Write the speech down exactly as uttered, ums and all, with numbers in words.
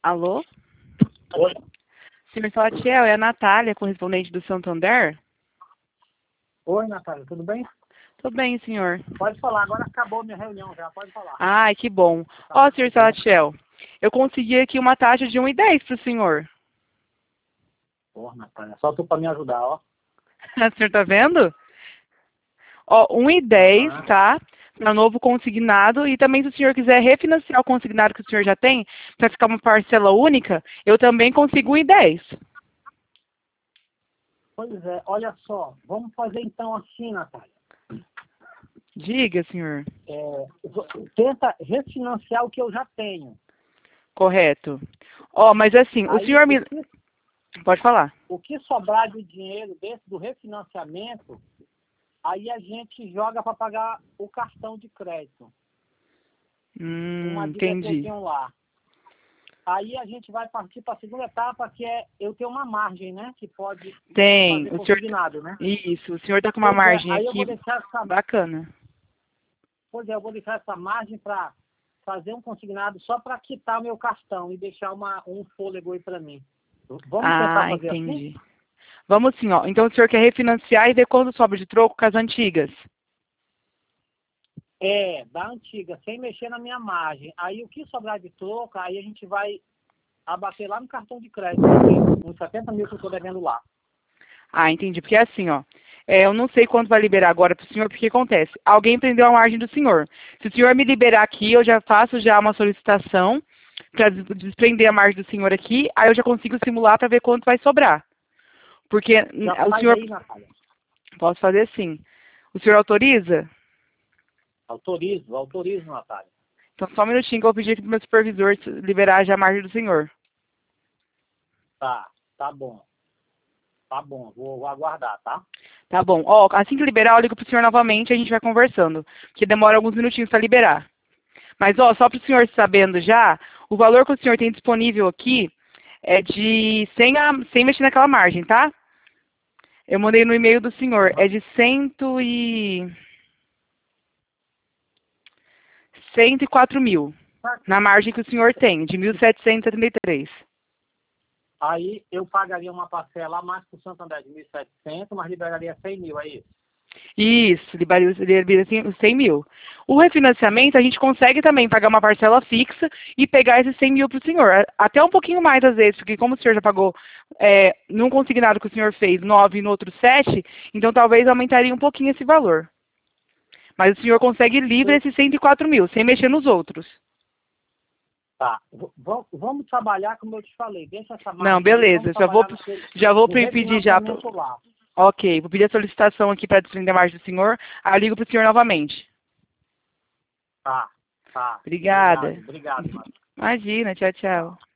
Alô? Oi. Senhor Salatiel, é a Natália, correspondente do Santander? Oi, Natália, tudo bem? Tudo bem, senhor. Pode falar, agora acabou minha reunião já, pode falar. Ai, que bom. Ó, senhor Salatiel, eu consegui aqui uma taxa de um e dez para o senhor. Porra, Natália, só tu pra me ajudar, ó. O senhor tá vendo? Ó, um e dez, Aham. tá? Para novo consignado. E também, se o senhor quiser refinanciar o consignado que o senhor já tem, para ficar uma parcela única, eu também consigo um e dez. Pois é, olha só, vamos fazer então assim, Natália. Diga, senhor. É, v- tenta refinanciar o que eu já tenho. Correto. Ó, mas assim, o Aí, senhor o me... que, Pode falar. o que sobrar de dinheiro desse do refinanciamento, aí a gente joga para pagar o cartão de crédito. Hum, Uma dívida que eu entendi. tenho lá. Aí a gente vai partir para a segunda etapa, que é eu ter uma margem, né? Que pode Tem. fazer O senhor... consignado, né? Isso, o senhor tá com uma Pois é, margem aí eu vou aqui deixar essa, bacana. pois é, eu vou deixar essa margem para fazer um consignado só para quitar meu cartão e deixar uma, um fôlego aí para mim. Vamos tentar Ah, fazer assim? entendi. Vamos sim, ó. Então o senhor quer refinanciar e ver quando sobra de troco com as antigas? É, da antiga, sem mexer na minha margem. Aí o que sobrar de troca, aí a gente vai abater lá no cartão de crédito, uns setenta mil que eu estou devendo lá. Ah, entendi. Porque é assim, ó. É, eu não sei quanto vai liberar agora para o senhor, porque acontece. Alguém prendeu a margem do senhor. Se o senhor me liberar aqui, eu já faço já uma solicitação para desprender a margem do senhor aqui, aí eu já consigo simular para ver quanto vai sobrar. Porque hum, Já o faz senhor... aí, Natália. Posso fazer sim. O senhor autoriza? Autorizo, autorizo, Natália. Então só um minutinho que eu vou pedir aqui pro meu supervisor liberar já a margem do senhor. Tá, tá bom. Tá bom, vou, vou aguardar, tá? Tá bom. Ó, assim que liberar, eu ligo pro senhor novamente e a gente vai conversando. Porque demora alguns minutinhos para liberar. Mas, ó, só para o senhor sabendo já, o valor que o senhor tem disponível aqui é de... Sem, a, sem mexer naquela margem, tá? Eu mandei no e-mail do senhor. É de cento e... cento e quatro mil. Na margem que o senhor tem, de mil setecentos e setenta e três. Aí eu pagaria uma parcela a mais para o Santander de mil e setecentos, mas liberaria cem mil, é isso? Isso, liberaria liberaria os cem mil. O refinanciamento, a gente consegue também pagar uma parcela fixa e pegar esses cem mil para o senhor. Até um pouquinho mais, às vezes, porque como o senhor já pagou é, num consignado que o senhor fez nove e no outro sete, então talvez aumentaria um pouquinho esse valor. Mas o senhor consegue livre esses cento e quatro mil, sem mexer nos outros. Tá. V- v- vamos trabalhar como eu te falei. Deixa essa Não, margem aí, beleza. vamos Já vou, trabalhar naquele, já vou no pedir já... refinanciamento lá. Ok, vou pedir a solicitação aqui para desprender a margem do senhor. Aí eu ligo para o senhor novamente. Tá, tá. Obrigada. Obrigado, obrigado, Marcos. Imagina, tchau, Tchau. tchau.